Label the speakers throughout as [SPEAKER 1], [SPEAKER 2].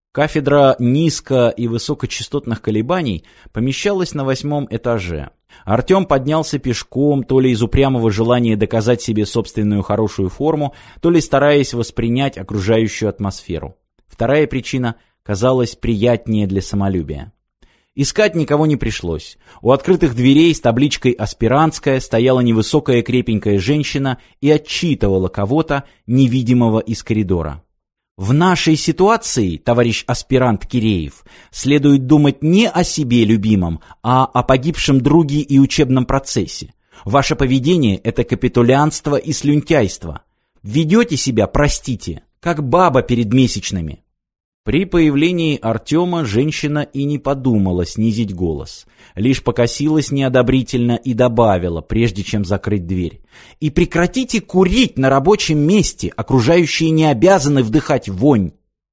[SPEAKER 1] Кафедра низко- и высокочастотных колебаний помещалась на 8-м этаже. Артем поднялся пешком, то ли из упрямого желания доказать себе собственную хорошую форму, то ли стараясь воспринять окружающую атмосферу. Вторая причина казалась приятнее для самолюбия. Искать никого не пришлось. У открытых дверей с табличкой «Аспирантская» стояла невысокая крепенькая женщина и отчитывала кого-то, невидимого из коридора. В нашей ситуации, товарищ аспирант Киреев, следует думать не о себе любимом, а о погибшем друге и учебном процессе. Ваше поведение – это капитулянство и слюнтяйство. Ведете себя, простите, как баба перед месячными. При появлении Артема женщина и не подумала снизить голос. Лишь покосилась неодобрительно и добавила, прежде чем закрыть дверь. «И прекратите курить на рабочем месте, окружающие не обязаны вдыхать вонь!»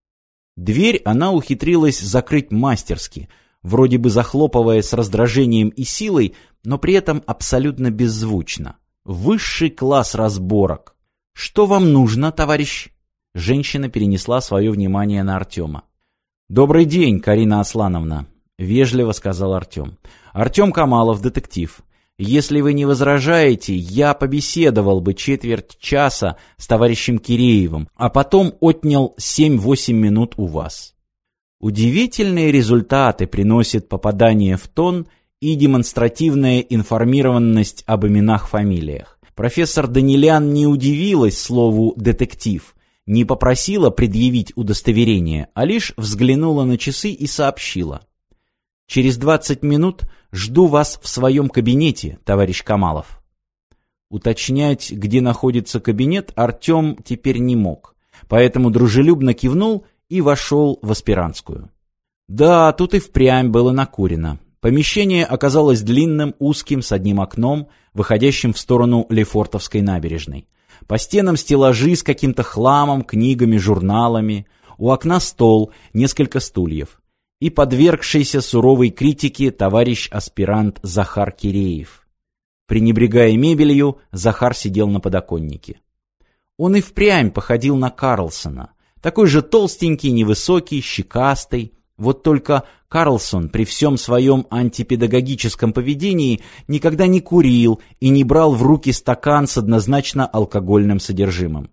[SPEAKER 1] Дверь она ухитрилась закрыть мастерски, вроде бы захлопывая с раздражением и силой, но при этом абсолютно беззвучно. Высший класс разборок. «Что вам нужно, товарищ?» Женщина перенесла свое внимание на Артема. «Добрый день, Карина Аслановна», — вежливо сказал Артем. «Артем Камалов, детектив. Если вы не возражаете, я побеседовал бы четверть часа с товарищем Киреевым, а потом отнял 7-8 минут у вас». Удивительные результаты приносит попадание в тон и демонстративная информированность об именах-фамилиях. Профессор Данилян не удивилась слову «детектив», не попросила предъявить удостоверение, а лишь взглянула на часы и сообщила. «Через 20 минут жду вас в своем кабинете, товарищ Камалов». Уточнять, где находится кабинет, Артем теперь не мог, поэтому дружелюбно кивнул и вошел в аспирантскую. Да, тут и впрямь было накурено. Помещение оказалось длинным, узким, с одним окном, выходящим в сторону Лефортовской набережной. По стенам стеллажи с каким-то хламом, книгами, журналами. У окна стол, несколько стульев. И подвергшийся суровой критике товарищ аспирант Захар Киреев. Пренебрегая мебелью, Захар сидел на подоконнике. Он и впрямь походил на Карлсона. Такой же толстенький, невысокий, щекастый. Вот только Карлсон при всем своем антипедагогическом поведении никогда не курил и не брал в руки стакан с однозначно алкогольным содержимым.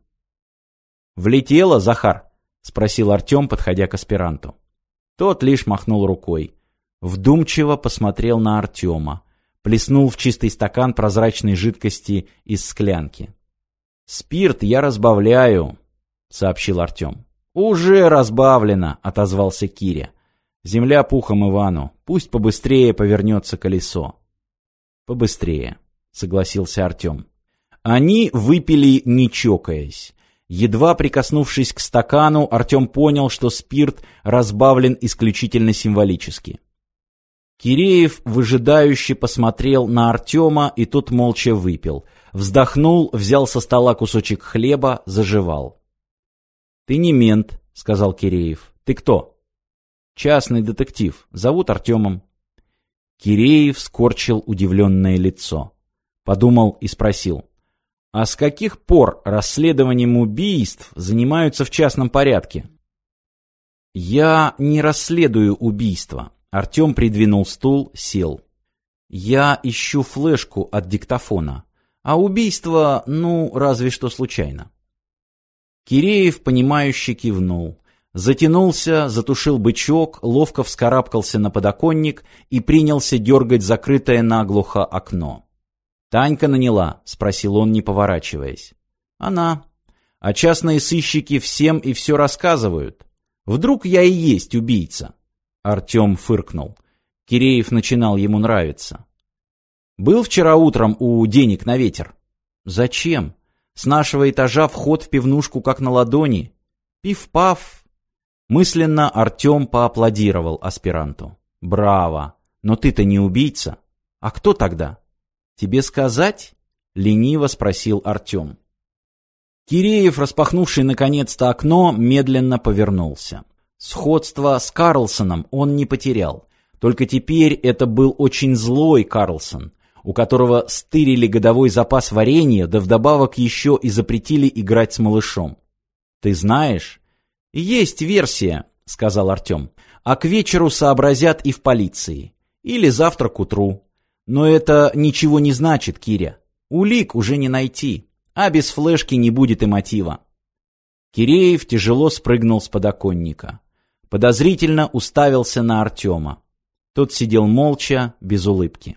[SPEAKER 1] «Влетело, Захар?» — спросил Артем, подходя к аспиранту. Тот лишь махнул рукой. Вдумчиво посмотрел на Артема. Плеснул в чистый стакан прозрачной жидкости из склянки. «Спирт я разбавляю», — сообщил Артем. «Уже разбавлено», — отозвался Киря. «Земля пухом Ивану. Пусть побыстрее повернется колесо». «Побыстрее», — согласился Артем. Они выпили, не чокаясь. Едва прикоснувшись к стакану, Артем понял, что спирт разбавлен исключительно символически. Киреев выжидающе посмотрел на Артема, и тот молча выпил. Вздохнул, взял со стола кусочек хлеба, зажевал. «Ты не мент», — сказал Киреев. «Ты кто?» «Частный детектив. Зовут Артемом». Киреев скорчил удивленное лицо. Подумал и спросил. «А с каких пор расследованием убийств занимаются в частном порядке?» «Я не расследую убийства». Артем придвинул стул, сел. «Я ищу флешку от диктофона. А убийство, разве что случайно». Киреев, понимающе кивнул. Затянулся, затушил бычок, ловко вскарабкался на подоконник и принялся дергать закрытое наглухо окно. «Танька наняла?» — спросил он, не поворачиваясь. «Она. А частные сыщики всем и все рассказывают. Вдруг я и есть убийца?» Артем фыркнул. Киреев начинал ему нравиться. «Был вчера утром у «Денег на ветер»?» «Зачем? С нашего этажа вход в пивнушку как на ладони. Пиф-паф». Мысленно Артем поаплодировал аспиранту. «Браво! Но ты-то не убийца. А кто тогда?» «Тебе сказать?» — лениво спросил Артем. Киреев, распахнувший наконец-то окно, медленно повернулся. Сходство с Карлсоном он не потерял. Только теперь это был очень злой Карлсон, у которого стырили годовой запас варенья, да вдобавок еще и запретили играть с малышом. «Ты знаешь?» «Есть версия», — сказал Артем. «А к вечеру сообразят и в полиции. Или завтра к утру. Но это ничего не значит, Киря. Улик уже не найти, а без флешки не будет и мотива». Киреев тяжело спрыгнул с подоконника. Подозрительно уставился на Артема. Тот сидел молча, без улыбки.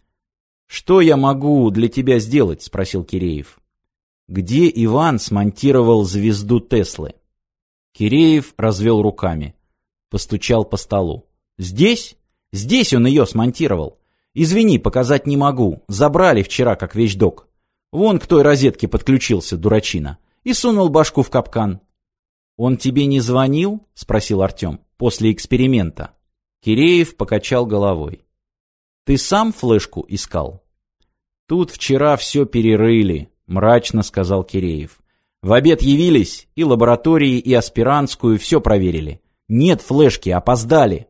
[SPEAKER 1] «Что я могу для тебя сделать?» — спросил Киреев. «Где Иван смонтировал звезду Теслы?» Киреев развел руками. Постучал по столу. «Здесь? Здесь он ее смонтировал. Извини, показать не могу. Забрали вчера, как вещдок. Вон к той розетке подключился, дурачина. И сунул башку в капкан». «Он тебе не звонил?» — спросил Артем. «После эксперимента». Киреев покачал головой. «Ты сам флешку искал?» «Тут вчера все перерыли», — мрачно сказал Киреев. «В обед явились, и лаборатории, и аспирантскую, все проверили. Нет флешки, опоздали».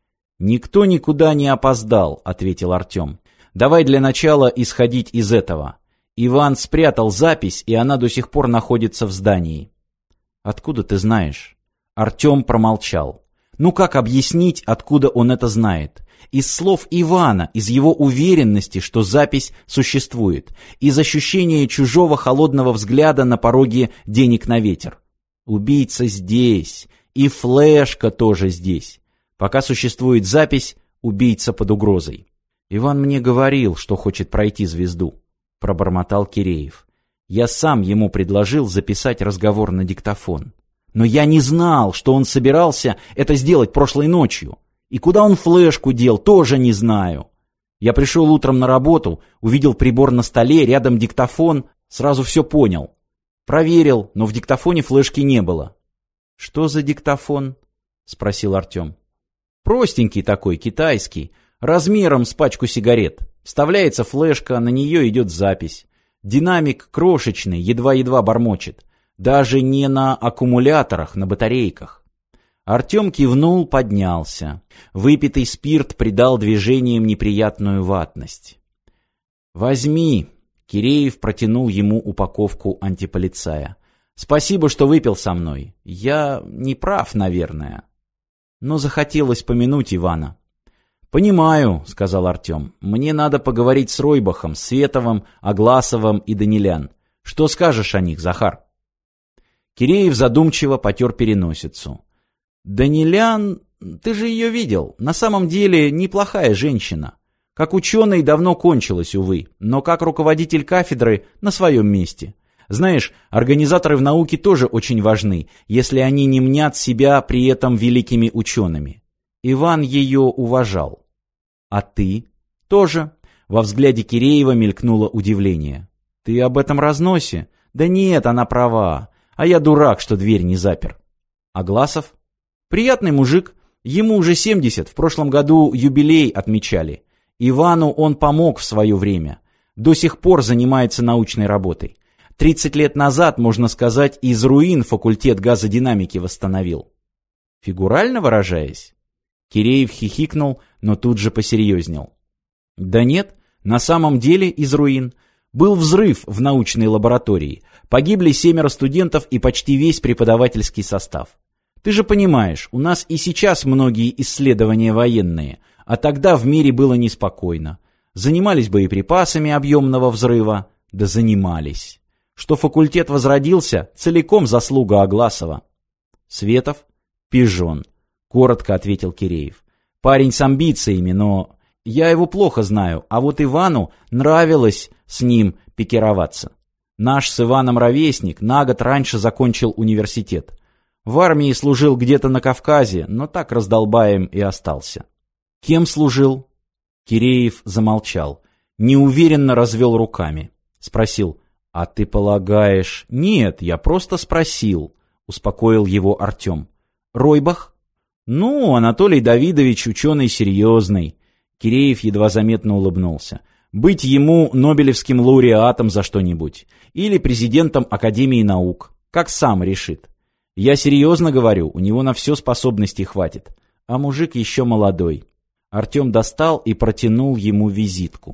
[SPEAKER 1] «Никто никуда не опоздал», — ответил Артем. «Давай для начала исходить из этого. Иван спрятал запись, и она до сих пор находится в здании». «Откуда ты знаешь?» Артем промолчал. Ну как объяснить, откуда он это знает? Из слов Ивана, из его уверенности, что запись существует, из ощущения чужого холодного взгляда на пороге денег на ветер. Убийца здесь, и флешка тоже здесь. Пока существует запись, убийца под угрозой. «Иван мне говорил, что хочет пройти звезду», — пробормотал Киреев. «Я сам ему предложил записать разговор на диктофон. Но я не знал, что он собирался это сделать прошлой ночью. И куда он флешку дел, тоже не знаю. Я пришел утром на работу, увидел прибор на столе, рядом диктофон, сразу все понял. Проверил, но в диктофоне флешки не было». «Что за диктофон?» — спросил Артем. «Простенький такой, китайский, размером с пачку сигарет. Вставляется флешка, на нее идет запись. Динамик крошечный, едва-едва бормочет. Даже не на аккумуляторах, на батарейках». Артем кивнул, поднялся. Выпитый спирт придал движениям неприятную ватность. «Возьми», — Киреев протянул ему упаковку антиполицая. «Спасибо, что выпил со мной. Я не прав, наверное. Но захотелось помянуть Ивана». «Понимаю», — сказал Артем. «Мне надо поговорить с Ройбахом, Световым, Агласовым и Данилян. Что скажешь о них, Захар?» Киреев задумчиво потер переносицу. «Данилян, ты же ее видел, на самом деле неплохая женщина. Как ученый давно кончилась, увы, но как руководитель кафедры на своем месте. Знаешь, организаторы в науке тоже очень важны, если они не мнят себя при этом великими учеными. Иван ее уважал». «А ты?» «Тоже». Во взгляде Киреева мелькнуло удивление. «Ты об этом разносе?» «Да нет, она права. А я дурак, что дверь не запер». «Агласов?» «Приятный мужик. Ему уже 70, в прошлом году юбилей отмечали. Ивану он помог в свое время. До сих пор занимается научной работой. 30 лет назад, можно сказать, из руин факультет газодинамики восстановил». «Фигурально выражаясь?» Киреев хихикнул, но тут же посерьезнел. «Да нет, на самом деле из руин. Был взрыв в научной лаборатории. Погибли 7 студентов и почти весь преподавательский состав. Ты же понимаешь, у нас и сейчас многие исследования военные, а тогда в мире было неспокойно. Занимались боеприпасами объемного взрыва, да занимались. Что факультет возродился, целиком заслуга Агласова». «Светов?» «Пижон», — коротко ответил Киреев. «Парень с амбициями, но я его плохо знаю, а вот Ивану нравилось с ним пикироваться. Наш с Иваном ровесник, на год раньше закончил университет. В армии служил где-то на Кавказе, но так раздолбаем и остался». «Кем служил?» Киреев замолчал, неуверенно развел руками. Спросил: «А ты полагаешь...» «Нет, я просто спросил», — успокоил его Артем. «Ройбах?» «Ну, Анатолий Давидович ученый серьезный». Киреев едва заметно улыбнулся. «Быть ему нобелевским лауреатом за что-нибудь. Или президентом Академии наук. Как сам решит. Я серьезно говорю, у него на все способностей хватит. А мужик еще молодой». Артем достал и протянул ему визитку.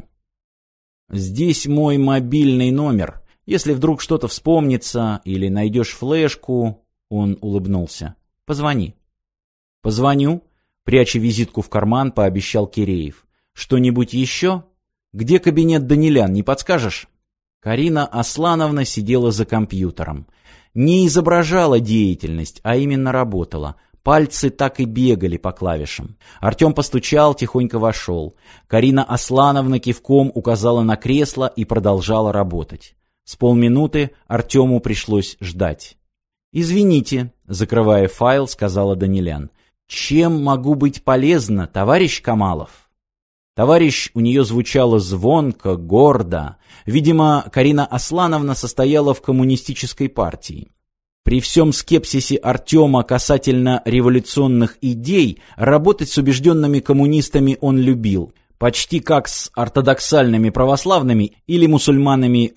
[SPEAKER 1] «Здесь мой мобильный номер. Если вдруг что-то вспомнится или найдешь флешку...» Он улыбнулся. «Позвони». «Позвоню», — пряча визитку в карман, пообещал Киреев. «Что-нибудь еще? Где кабинет Данилян, не подскажешь?» Карина Аслановна сидела за компьютером. Не изображала деятельность, а именно работала. Пальцы так и бегали по клавишам. Артем постучал, тихонько вошел. Карина Аслановна кивком указала на кресло и продолжала работать. С полминуты Артему пришлось ждать. «Извините», — закрывая файл, сказала Данилян. «Чем могу быть полезна, товарищ Камалов?» «Товарищ» у нее звучало звонко, гордо. Видимо, Карина Аслановна состояла в коммунистической партии. При всем скепсисе Артема касательно революционных идей, работать с убежденными коммунистами он любил, почти как с ортодоксальными православными или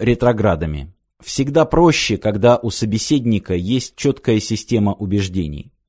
[SPEAKER 1] мусульманами-ретроградами. Всегда проще, когда у собеседника есть четкая система убеждений.